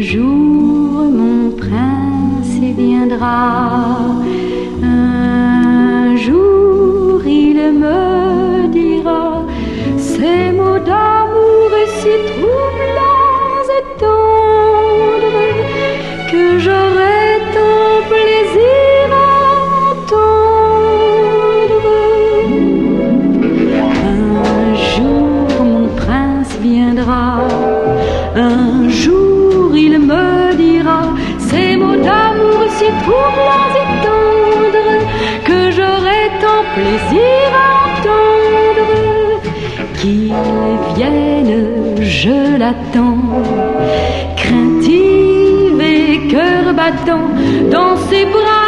jour mon prince viendra, un jour il me dira ces mots d'amour si troublants et tendres que j'aurai tant plaisir à entendre. Un jour mon prince viendra, un jour il me dira ces mots d'amour si troublants et tendres que j'aurai tant plaisir à entendre. Qu'il vienne, je l'attends, craintive et cœur battant, dans ses bras